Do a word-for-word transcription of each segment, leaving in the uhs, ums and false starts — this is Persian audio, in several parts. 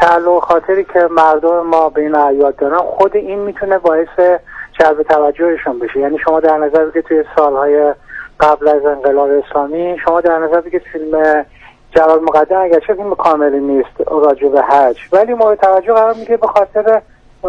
تعلق خاطری که مردم ما به این اعیاد دارن، خود این میتونه باعث جلب توجهشون بشه. یعنی شما در نظر بگیرید توی سالهای قبل از انقلاب اسلامی، شما در نظر بگیرید فیلم جلال مقدم اگرچه فیلم کاملی نیست راجع به حج، ولی مورد توجه قرار میگیره به خاطر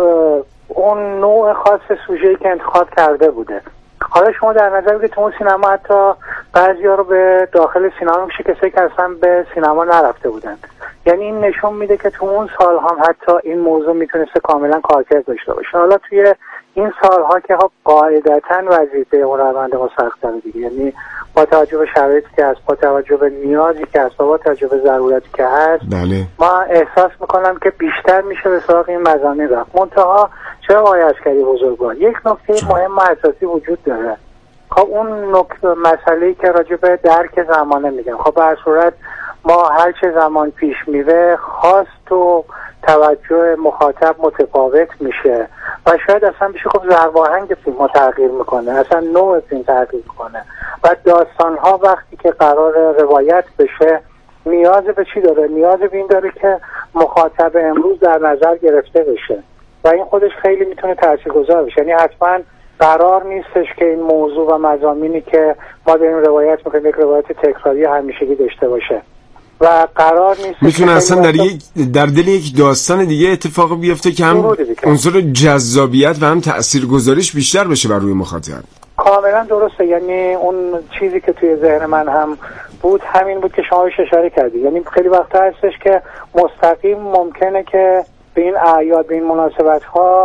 اون نوع خاص سوژه‌ای که انتخاب کرده بوده. حالا شما در نظر بگیرید تو اون سینما حتی بعضیا رو به داخل سینما میشه کسایی که اصلا به سینما نرفته بودن. یعنی این نشون میده که تو اون سال هم حتی این موضوع میتونسته کاملا کارکرد داشته باشه. حالا توی این سالها که خب قاعدتاً وظیفه هنرمند ما سخت‌تره دیگه، یعنی با توجه به شرایطی که هست، با توجه به نیازی که هست، با توجه به ضرورتی که هست، بله. ما احساس میکنم که بیشتر میشه به سراغ این مضامین رفت. منتها چرا آقای عسکری بزرگوار، یک نکته مهم و اساسی وجود داره. خب اون نکته مسئله‌ای که راجع به درک زمانه میگم، خب به هر صورت ما هر چه زمان پیش میره خواست و توجه مخاطب متفاوت میشه و شاید اصلا بشه خب ضرب آهنگ فیلم ها تغییر میکنه، اصلا نوع فیلم تغییر میکنه و داستان ها وقتی که قرار روایت بشه نیاز به چی داره؟ نیاز به این داره که مخاطب امروز در نظر گرفته بشه و این خودش خیلی میتونه تاثیرگذار بشه. یعنی حتما قرار نیستش که این موضوع و مضامینی که ما داریم روایت میکنیم یک روایت تکراری همیشگی داشته باشه و قرار نیست میتونه اصلا در یک در دل یک داستان دیگه اتفاق بیفته که هم عنصر جذابیت و هم تاثیرگذاریش بیشتر بشه بر روی مخاطب. کاملا درسته. یعنی اون چیزی که توی ذهن من هم بود همین بود که شما بهش اشاره کردی. یعنی خیلی وقتا هستش که مستقیم ممکنه که به این اعیاد به این مناسبت ها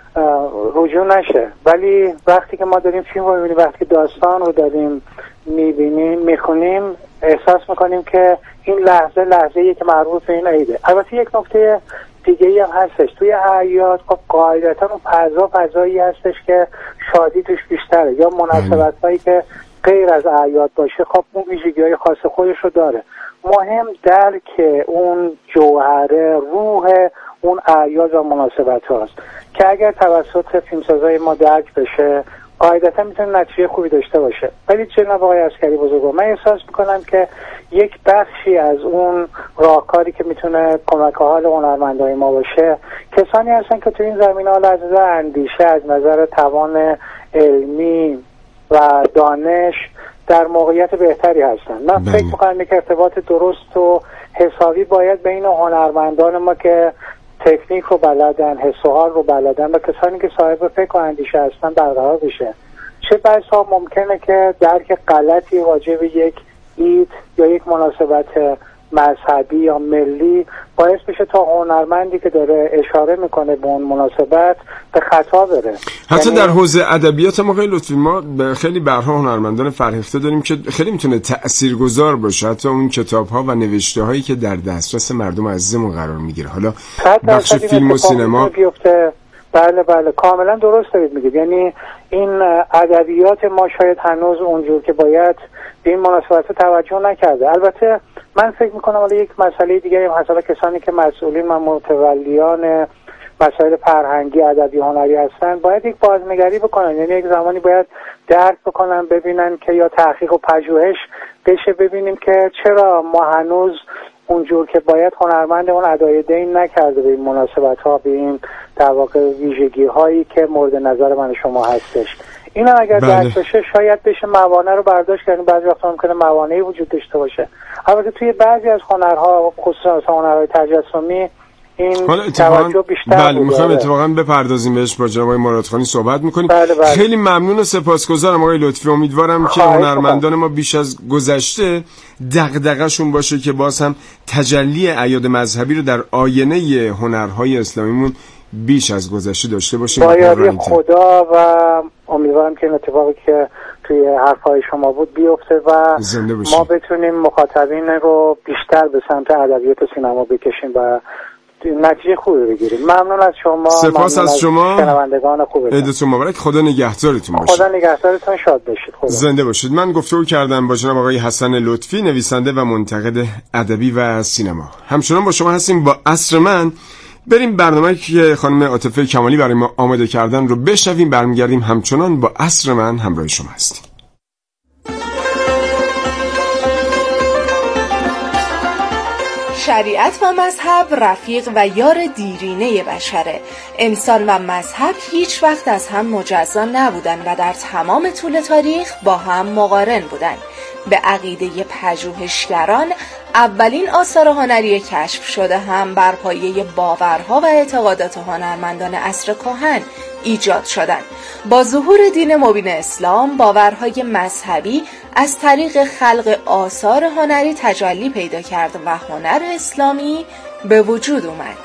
رجوع نشه، ولی وقتی که ما داریم فیلم رو میبینیم، وقتی داستان رو داریم میبینیم میخونیم، احساس میکنیم که این لحظه لحظه‌ایه که مربوط به این عیده. البته یک نکته دیگه‌ای هم هستش توی اعیاد، خب قاعدتا اون فضا فضایی هستش که شادی توش بیشتره یا مناسبت‌هایی که غیر از اعیاد باشه خب اون ویژگی‌های خاص خودش رو داره. مهم درک اون جوهره روح اون اعیاد و مناسبت هاست که اگر توسط فیلمسازای ما درک بشه قاعدتا میتونه نتیجه خوبی داشته باشه. ولی جناب آقای عسکری بزرگوار، من احساس میکنم که یک بخشی از اون راهکاری که میتونه کمک حال هنرمندای ما باشه کسانی هستن که تو این زمینه ها از نظر اندیشه، از نظر توان علمی و دانش در موقعیت بهتری هستن. من فکر میکنم که ارتباط درست و حسابی باید بین هنرمندان ما که تکنیک رو بلدن، حس و حال رو بلدن و کسانی که صاحب فکر و اندیشه هستن برقرار بشه. چه بسا ممکنه که درک غلطی راجع به یک عید یا یک مناسبت مذهبی یا ملی باعث بشه تا هنرمندی که داره اشاره میکنه به اون مناسبت به خطا بره. حتی یعنی در حوزه ادبیات ما خیلی لطفی ما خیلی برها هنرمندان فرهیخته داریم که خیلی میتونه تاثیرگذار باشه، حتی اون کتاب‌ها و نوشته‌هایی که در دسترس مردم عزیزمون قرار میگیره. حالا بخش فیلم و سینما بیفته. بله بله کاملا درست دارید میگید. یعنی این ادبیات ما شاید هنوز اونجور که باید به این مناسبت توجه نکرده. البته من فکر میکنم حالا یک مسئله دیگه هم حساب کسانی که مسئولین و متولیان مسائل فرهنگی ادبی هنری هستن باید یک بازنگری بکنن. یعنی یک زمانی باید درک بکنن، ببینن که یا تحقیق و پژوهش بشه ببینیم که چرا ما هنوز اونجور که باید هنرمندمون ادای دین نکرده به این مناسبت ها، به این در واقع ویژگی هایی که مورد نظر من شما هستش. اینا اگر بله. درک بشه شاید بشه موانع رو برداشت کردن. بعضی وقتا ممکنه موانعی وجود داشته باشه. البته توی بعضی از هنرها خصوصا هنرهای تجسمی این توجه بیشتر بله میخوام اتفاقا بپردازیم بهش، با جناب آقای مرادخانی صحبت میکنیم. بله بله. خیلی ممنون و سپاسگزارم آقای لطفی. امیدوارم که هنرمندان ما بیش از گذشته دغدغه‌شون باشه که باز هم تجلی اعیاد مذهبی رو در آینه هنرهای اسلامیمون بیش از گذشته داشته باشیم. با یاری خدا و امیدوارم که این اتفاقی که توی حرفای شما بود بیفته و ما بتونیم مخاطبین رو بیشتر به سمت ادبیات و سینما بکشیم و نتیجه خوبی بگیریم. ممنون از شما. سپاس از شما. شنوندگان خوبتون. عیدتون مبارک. خدا نگهدارتون باشه. خدا نگهدارتون. شاد باشید. خدا. زنده باشید. من گفتگو کردم با جناب آقای حسن لطفی، نویسنده و منتقد ادبی و سینما. همچنان با شما هستیم با عصر من. بریم برنامه‌ای که خانم عاطفه کمالی برای ما آماده کردن رو بشنویم، برمیگردیم همچنان با عصر من همراه شما هستیم. شریعت و مذهب رفیق و یار دیرینه بشره. انسان و مذهب هیچ وقت از هم مجزا نبودن و در تمام طول تاریخ با هم مقارن بودن. به عقیده پژوهشگران اولین آثار هنری کشف شده هم بر پایه باورها و اعتقادات هنرمندان عصر کهن ایجاد شدند. با ظهور دین مبین اسلام، باورهای مذهبی از طریق خلق آثار هنری تجلی پیدا کرد و هنر اسلامی به وجود اومد.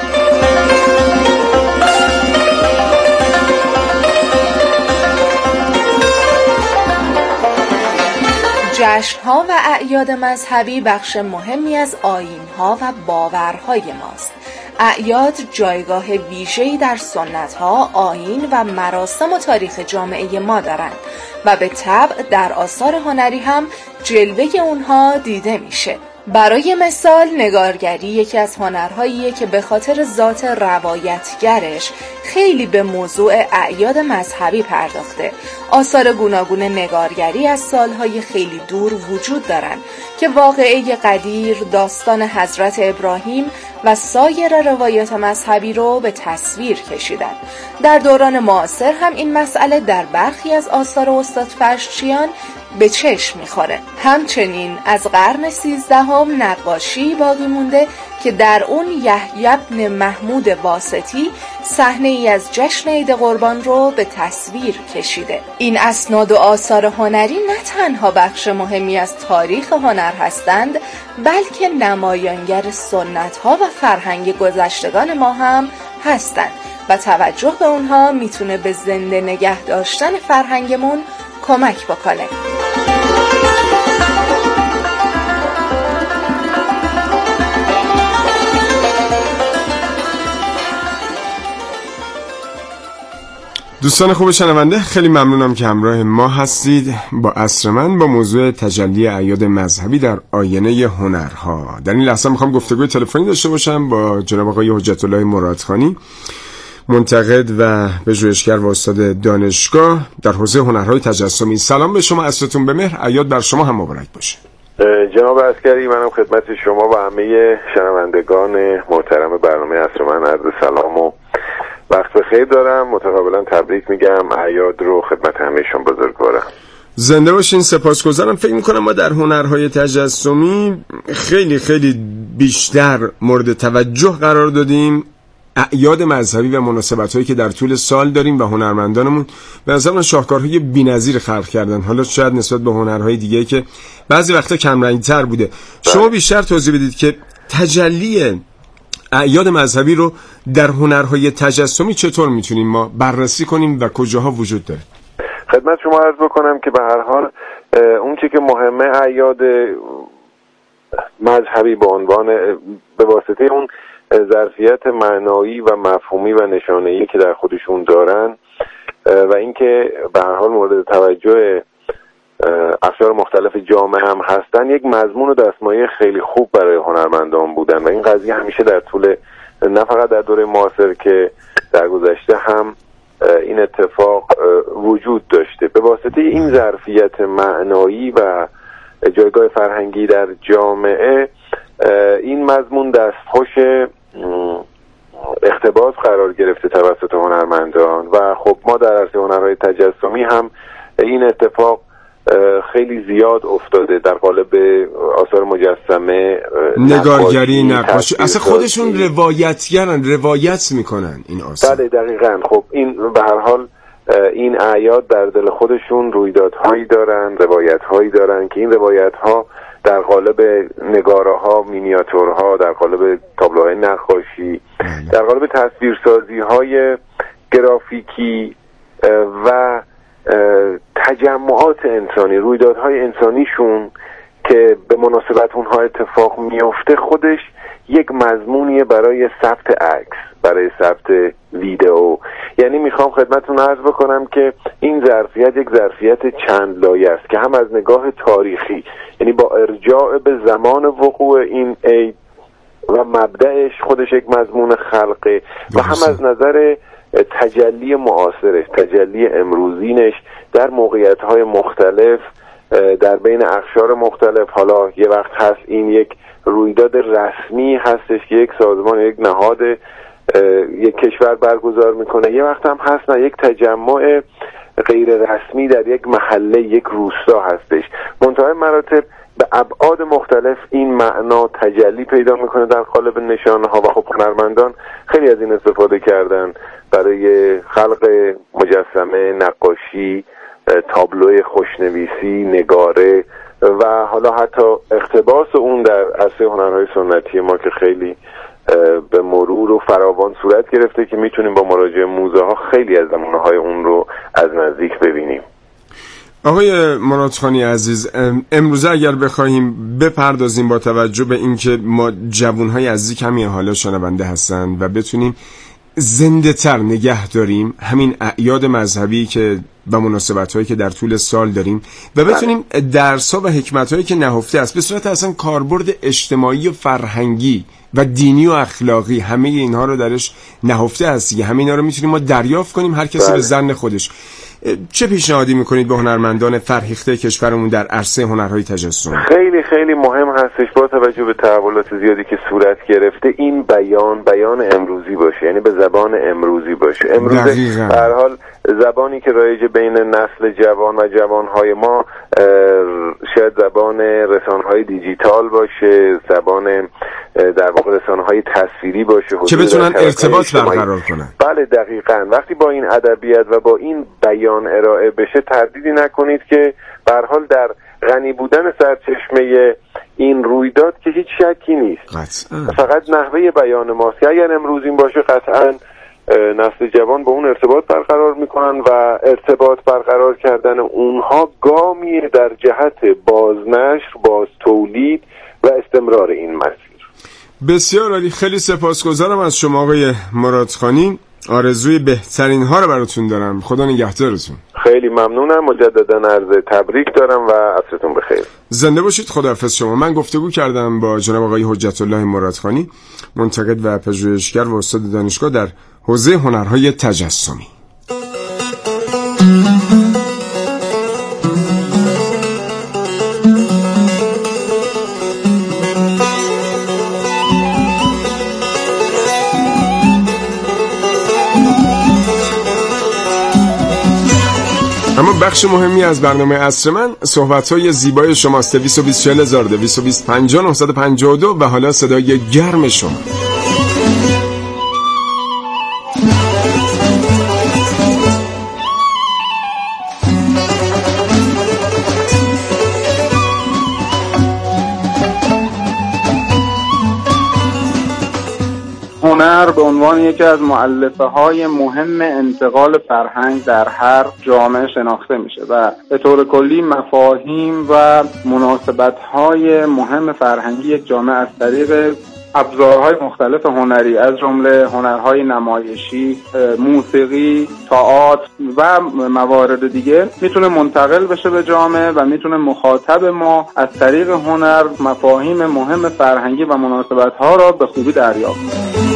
جشن‌ها و اعیاد مذهبی بخش مهمی از آیین‌ها و باورهای ماست. اعیاد جایگاه ویژه‌ای در سنت‌ها، آیین و مراسم و تاریخ جامعه ما دارند و به طبع در آثار هنری هم جلوه اونها دیده میشه. برای مثال نگارگری یکی از هنرهاییه که به خاطر ذات روایتگرش خیلی به موضوع اعیاد مذهبی پرداخته. آثار گوناگون نگارگری از سالهای خیلی دور وجود دارن که واقعه قدیر، داستان حضرت ابراهیم و سایر روایات مذهبی رو به تصویر کشیدن. در دوران معاصر هم این مسئله در برخی از آثار استاد فرشچیان به چشم میخوره. همچنین از قرن سیزدهم نقاشی باقی مونده که در اون یحیی بن محمود واسطی صحنه ای از جشن عید قربان رو به تصویر کشیده. این اسناد و آثار هنری نه تنها بخش مهمی از تاریخ هنر هستند، بلکه نمایانگر سنت‌ها و فرهنگ گذشتگان ما هم هستند و توجه به اونها میتونه به زنده نگه داشتن فرهنگمون کمک بکنه. دوستان خوب شنونده، خیلی ممنونم که همراه ما هستید با عصر من با موضوع تجلی اعیاد مذهبی در آینه هنرها. در این لحظه میخوام گفتگوی تلفنی داشته باشم با جناب آقای حجت الله مرادخانی، منتقد و پژوهشگر و استاد دانشگاه در حوزه هنرهای تجسمی. سلام به شما، عصرتون به مهر، اعیاد بر شما هم مبارک باشه. جناب عسکری، منم خدمت شما و همه شنوندگان محترم برنامه عصر من عرض سلام و وقت بخیر دارم. متقابلا تبریک میگم اعیاد رو خدمت همه‌شون بزرگوارم. زنده باشین، سپاسگزارم. فکر میکنم ما در هنرهای تجسمی خیلی خیلی بیشتر مورد توجه قرار دادیم اعیاد مذهبی و مناسبت‌هایی که در طول سال داریم و هنرمندانمون به نظر من شاهکارهای بی‌نظیر خلق کردن. حالا شاید نسبت به هنرهای دیگه که بعضی وقتا کم رنگ‌تر بوده. شما بیشتر توضیح بدید که تجلی اعیاد مذهبی رو در هنرهای تجسمی چطور میتونیم ما بررسی کنیم و کجاها وجود داره؟ خدمت شما عرض بکنم که به هر حال اون چیزی که مهمه اعیاد مذهبی به عنوان به واسطه اون ظرفیت معنایی و مفهومی و نشانه‌ای که در خودشون دارن و اینکه به هر حال مورد توجه اقشار مختلف جامعه هم هستن، یک مضمون و دستمایه خیلی خوب برای هنرمندان بودن و این قضیه همیشه در طول نه فقط در دوره معاصر که در گذشته هم این اتفاق وجود داشته. به واسطه این ظرفیت معنایی و جایگاه فرهنگی در جامعه این مضمون دستخوش اقتباس قرار گرفته توسط هنرمندان و خب ما در عرصه هنرهای تجسمی هم این اتفاق خیلی زیاد افتاده در قالب آثار مجسمه، نگارگری، نقاشی. اصلا خودشون روایتگرن، روایت میکنن این آثار. بله دقیقاً. خب این به هر حال این اعیاد در دل خودشون رویدادهایی دارن، روایتهایی دارن که این روایتها در قالب نگاره ها، مینیاتورها، در قالب تابلوهای نقاشی، در قالب تصویرسازی های گرافیکی و تجمعات انسانی، رویدادهای انسانیشون که به مناسبت اونها اتفاق میفته خودش یک مضمونیه برای ثبت عکس، برای ثبت ویدئو. یعنی میخوام خدمتتون عرض بکنم که این ظرفیت یک ظرفیت چند لایه است که هم از نگاه تاریخی، یعنی با ارجاع به زمان وقوع این عید و مبدأش خودش یک مضمون خلقه و هم از نظر تجلی معاصرش، تجلی امروزینش در موقعیت‌های مختلف در بین اقشار مختلف. حالا یه وقت هست این یک رویداد رسمی هستش که یک سازمان، یک نهاد، یک کشور برگزار میکنه، یه وقت هم هست نه یک تجمع غیر رسمی در یک محله، یک روستا هستش. منتهای مراتب به ابعاد مختلف این معنا تجلی پیدا میکنه در قالب نشانه ها و خب هنرمندان خیلی از این استفاده کردن برای خلق مجسمه، نقاشی، تابلو خوشنویسی، نگاره و حالا حتی اقتباس اون در عرصه هنرهای سنتی ما که خیلی به مرور و فراوان صورت گرفته که میتونیم با مراجعه موزه ها خیلی از نمونه‌های اون رو از نزدیک ببینیم. آقای مرادخانی عزیز، امروزه اگر بخواهیم بپردازیم با توجه به اینکه ما جوانهای عزیزی کمی حالا شنونده هستن و بتونیم زنده تر نگه داریم همین اعیاد مذهبی که و مناسبت‌هایی که در طول سال داریم و بتونیم درس‌ها و حکمت‌هایی که نهفته است به صورت اصلا کاربرد اجتماعی و فرهنگی و دینی و اخلاقی، همه اینها رو درش نهفته است. همه اینا رو میتونیم ما دریافت کنیم، هر کسی به ظن خودش. چه پیشنهادی میکنید به هنرمندان فرهیخته کشورمون در عرصه هنرهای تجسمی؟ خیلی خیلی مهم هستش با توجه به تحولات زیادی که صورت گرفته این بیان بیان امروزی باشه، یعنی به زبان امروزی باشه. امروزه به هر حال زبانی که رایج بین نسل جوان و جوانهای ما شاید زبان رسانه‌های دیجیتال باشه، زبان در واقع رسانه‌های تصویری باشه که بتونن ارتباط برقرار کنن. بله دقیقاً. وقتی با این ادبیات و با این بیان ارائه بشه تردیدی نکنید که به هر حال در غنی بودن سرچشمه این رویداد که هیچ شکی نیست. قطعاً. فقط نحوه بیان ماست. اگر امروز این باشه قطعاً نسل جوان با اون ارتباط برقرار میکنن و ارتباط برقرار کردن اونها گامی در جهت بازنشر، باز تولید و استمرار این مسیر. بسیار عالی، خیلی سپاسگزارم از شما آقای مرادخانی. آرزوی بهترین ها رو براتون دارم. خدا نگهدارتون. خیلی ممنونم. مجددا عرض تبریک دارم و عصرتون بخیر. زنده باشید. خداحافظ شما. من گفتگو کردم با جناب آقای حجت الله مرادخانی، منتقد و پژوهشگر و استاد دانشگاه در حوزه هنرهای تجسمی. اما بخش مهمی از برنامه عصر من صحبت‌های زیبای شماست. دویست و بیست و چهل هزار دویست و بیست پنجاه نهصد و پنجاه و دو و حالا صدای گرم شما. هنر به عنوان یکی از مؤلفه‌های مهم انتقال فرهنگ در هر جامعه شناخته میشه و به طور کلی مفاهیم و مناسبت‌های مهم فرهنگی یک جامعه از طریق ابزارهای مختلف هنری از جمله هنرهای نمایشی، موسیقی، تئاتر و موارد دیگه میتونه منتقل بشه به جامعه و میتونه مخاطب ما از طریق هنر مفاهیم مهم فرهنگی و مناسبت‌ها را به خوبی دریافت کنه.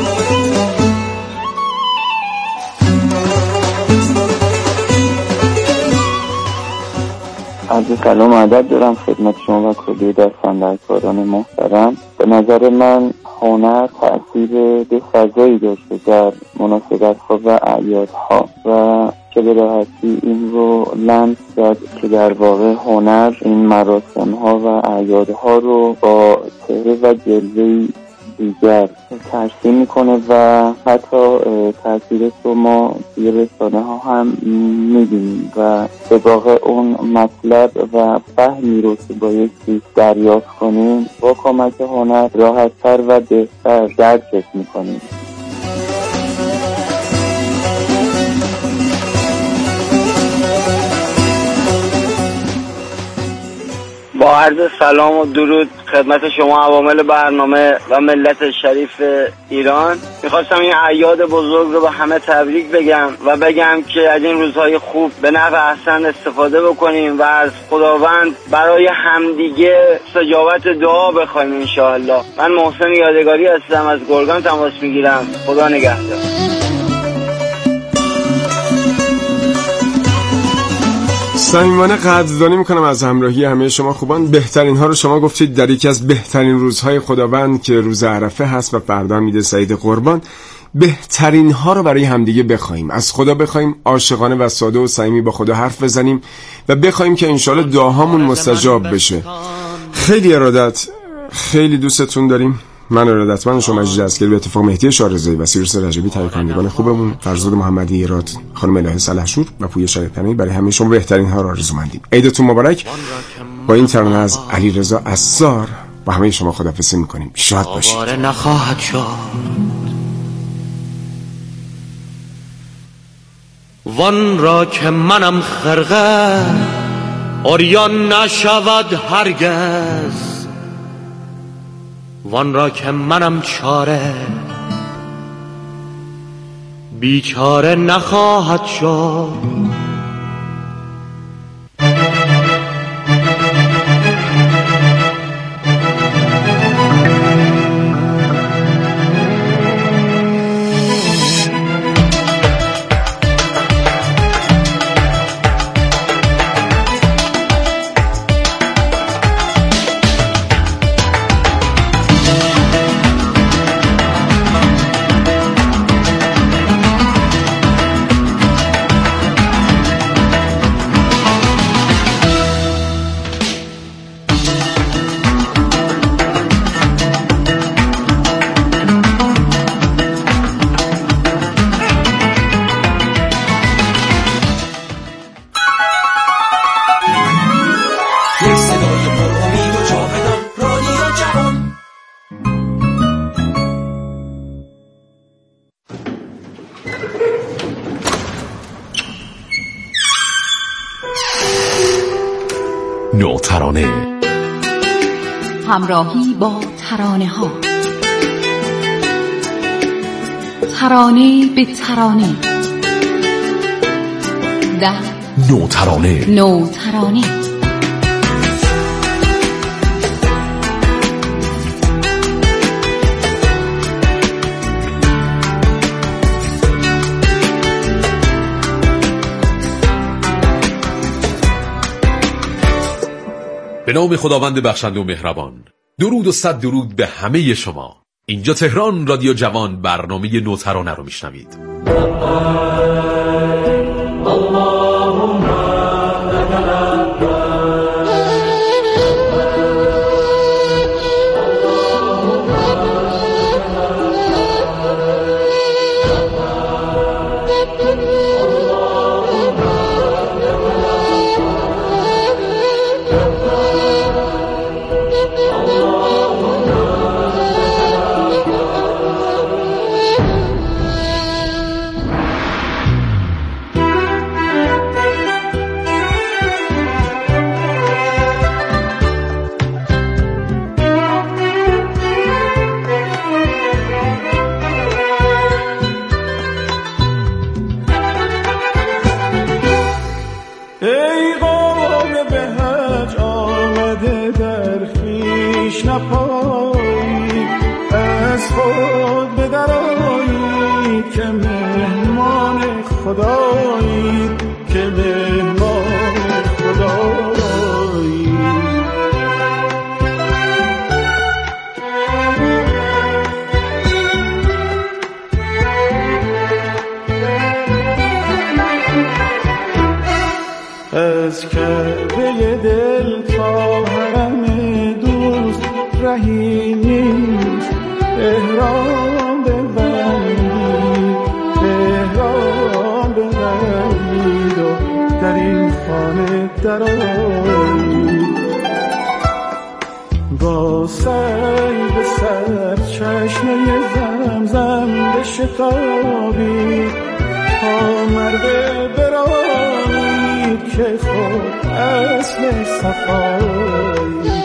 عرض سلام و ادب دارم خدمت شما و کلیه دستاندرکاران محترم. به نظر من هنر تأثیر به فضایی داشته در مناسبت‌ها و اعیادها و که به راحتی این رو لمس کرد که در واقع هنر این مراسم‌ها و اعیادها رو با چهره و جلوه‌ای دیگر ترسیم میکنه و حتی تاثیرش رو ما توی رسانه ها هم میبینیم و به واقع اون مطلب و فهمی رو که بایستی دریافت کنیم با کمک هنر راحت‌تر و بهتر درکش میکنیم. با عرض سلام و درود خدمت شما عوامل برنامه و ملت شریف ایران، میخواستم این اعیاد بزرگ رو به همه تبریک بگم و بگم که از این روزهای خوب به نفع احسن استفاده بکنیم و از خداوند برای همدیگه استجابت دعا بخوایم انشاءالله. من محسن یادگاری هستم، از گرگان تماس میگیرم. خدا نگهدار. صمیمانه قدردانی میکنم از همراهی همه شما خوبان. بهترین ها رو شما گفتید در یکی از بهترین روزهای خداوند که روز عرفه هست و فردا عید سعید قربان. بهترین ها رو برای همدیگه بخوایم، از خدا بخوایم، عاشقانه و ساده و صمیمی با خدا حرف بزنیم و بخوایم که انشالله دعاهامون مستجاب بشه. خیلی ارادت، خیلی دوستتون داریم. من ارادتمند شما مجید اسکری، به اتفاق مهدی شارزایی و سیروس رجبی، تهیه کنندگان خوبمون، فرزاد محمدی ایراد، خانم الهه صالحشور و پویا شریفتنی، برای همه شما بهترین ها رو آرزومندیم. عیدتون مبارک. با این ترانه از علیرضا عصار با همه شما خداحافظی میکنیم. شاد باشید. نخواهد شد وان را که منم خرقه عریان نشود هرگز، وان را که منم چاره بیچاره نخواهد شد. نوترانه، همراهی با ترانه ها، ترانه به ترانه، در نوترانه نوترانه. به نام خداوند بخشنده و مهربان. درود و صد درود به همه شما. اینجا تهران، رادیو جوان، برنامه نوترانه رو میشنوید. از کعبه دل تا حرم دوست رهی نیست. احرام ببندید، احرام ببندید و در این خانه درآیید. با سعی به سر چشمه زمزم بشتابید، تا مرده برانید که خود اصل صفایی.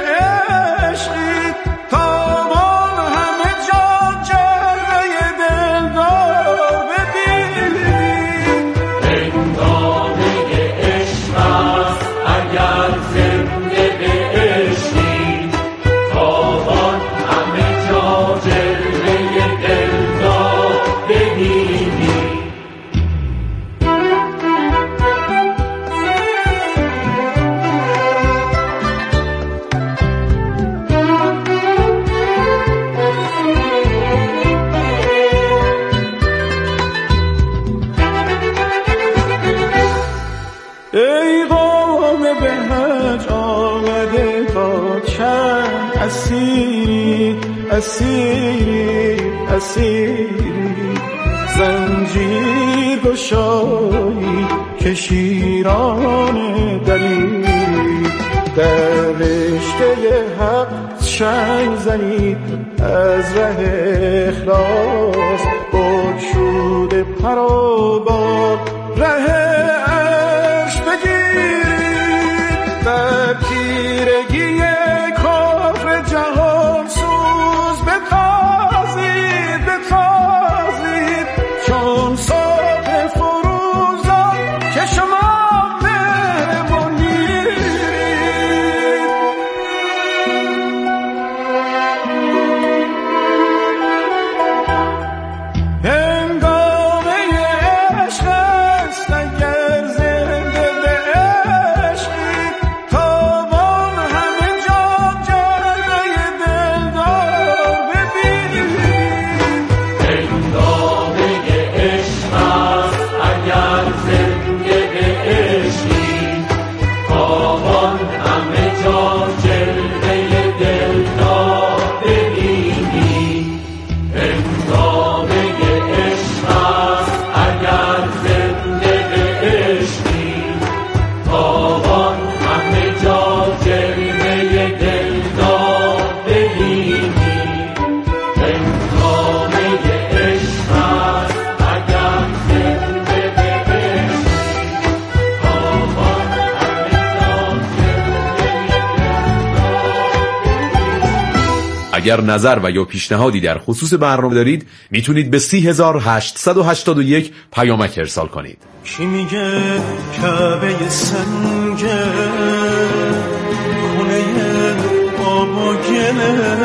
دل اسیری اسیری اسیری زنجیر گشایی که شیران دلیری در رشته حق چنگ زنید از ره اخلاص بگشوده پرابا ره عرش بگیرید در تیرگی کفر جهان سوز بتازید بتازید چون صبح فروزان که شما مهربان گیرید هنگامه عشق است اگر زنده به عشقید تابان همه جا جلوه دلدار ببینید هنگامه عشق است اگر زنده به عشقی تابان همه جا جلوه دلدار ببینی هنگامه عشق است اگر زنده به عشقی تابان همه جا جلوه دلدار ببینی هنگامه عشق است اگر زنده به عشقی تابان اگر نظر و یا پیشنهادی در خصوص برنامه دارید میتونید به سی هزار هشتصد و هشتاد و یک پیامک ارسال کنید. کی میگه کعبه سنگه خونه آب و گله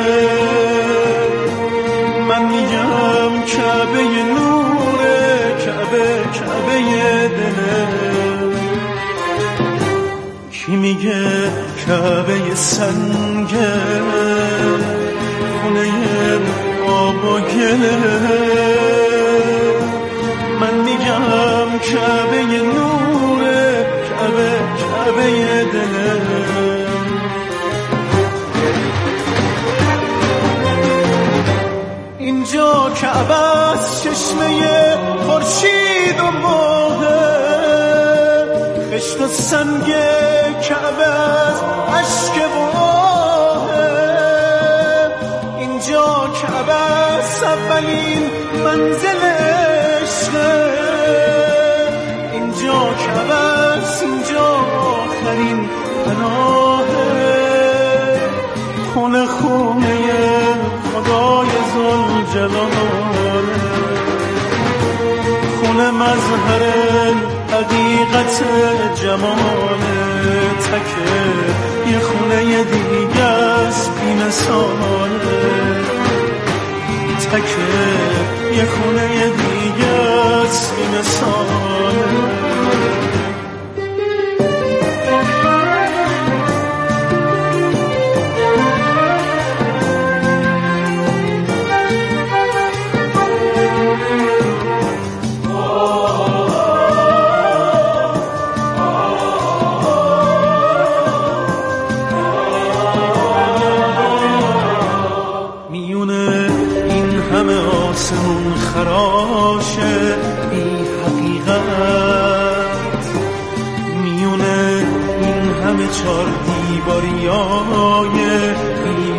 من میگم کعبه نوره کعبه کعبه دله کی میگه کعبه سنگه خونه آب و گله من میگم کعبه نوره کعبه کعبه دله اینجا کعبه است چشمه خورشید و ماهه خشت و سنگ کعبه است اشک و آهه اینجا کعبه است اولین منزل عشقه اینجا کعبه است اینجا آخرین پناهه خونه خونه خدای ذوالجلاله خونه مظهر حقیقت جمال تکه یه خونه دیگه است بی مثاله تکه یه خونه دیگه است بی مثاله آسمون خراشه بی حقیقت میونه این همه چار دیواریای بی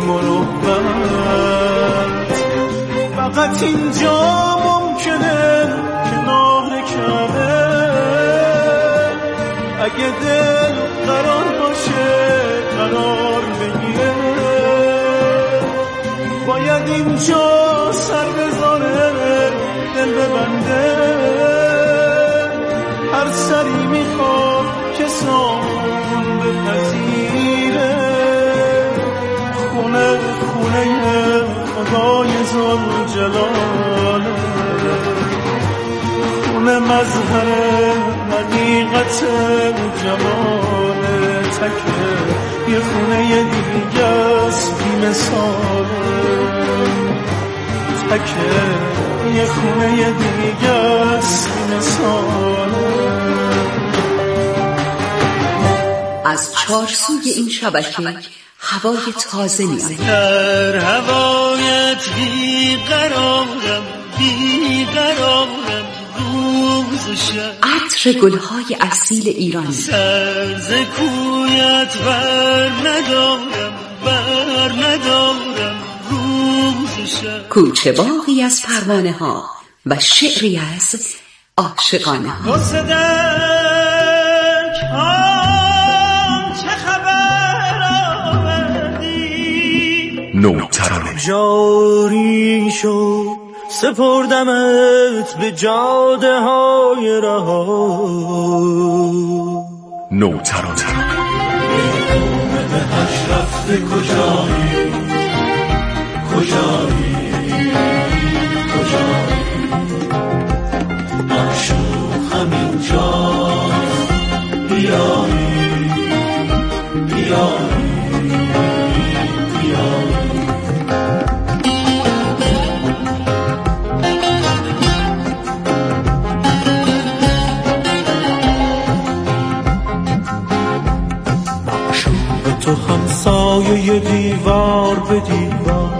مروت فقط اینجا ممکنه کنار کعبه اگه دل قرار باشه قرار بگیره باید اینجا سر بذاره دل ببنده هر سری میخواد که سامون بپذیره خونه خونه خدای ذوالجلاله خونه مظهر حقیقت جمال تکه یه خونه دیگه است بی مثاله تکه یه خونه دیگه است بی مثاله از چارسوی این شبکه هوای تازه میآید. در هوایت بیقرارم بیقرارم روز و شب. عطر گلهای اصیل ایرانی. سر ز کویت بر ندارم بر ندارم روز و شب. کوچه باغی از پروانه ها و شعری از عاشقانه ها. نوترانه. جاری شو سپردمت به جاده های رها. نوترانه. به هش رفته کجایی کجایی کجایی معشوق همین جاست بیایی بیایی تو همسایه دیوار به دیوار.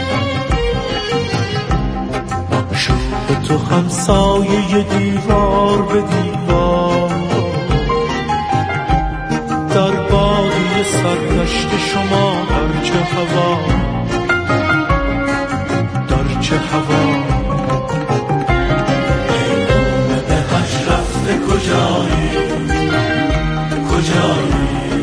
معشوق تو همسایه دیوار به دیوار. در بادی سرگشت شما در چه هوا در چه هوا. به هش رفته کجایی کجایی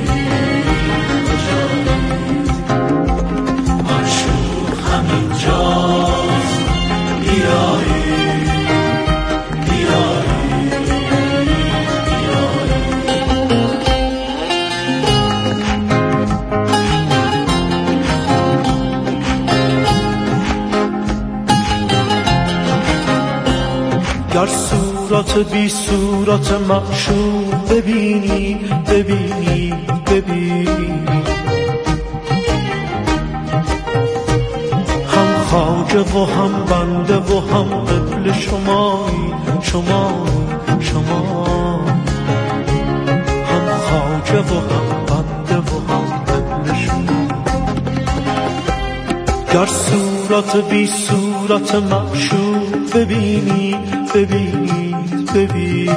گر صورت بی صورت معشوق ببینی ببینی ببینی. هم خواجه و هم بنده و هم قبل شمایی شمایی شما. هم خواجه و هم بنده و هم قبل شما. گر صورت بی صورت معشوق ببینی ببینی ببینی.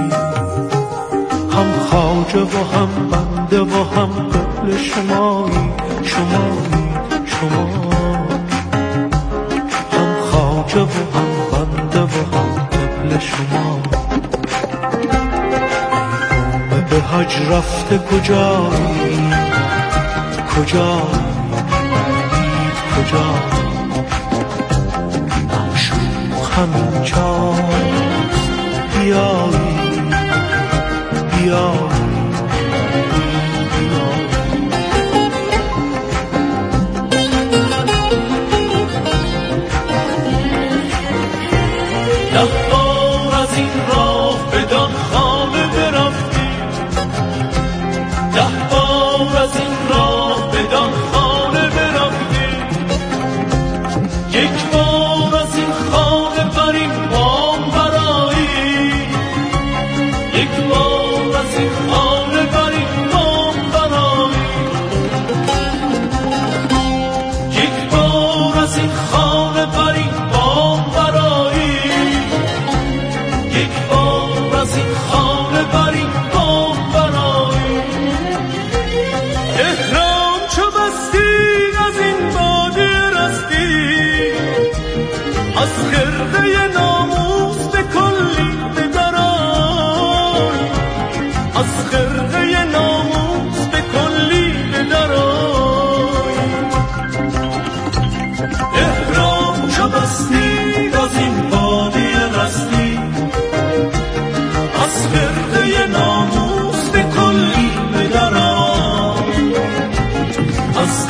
هم خواجه و هم بنده و هم قبل شمایی شمایی شما. هم خواجه و هم بنده و هم قبل شما. به حج رفته کجایی کجایی کجایی. همین جاست بیایی بیایی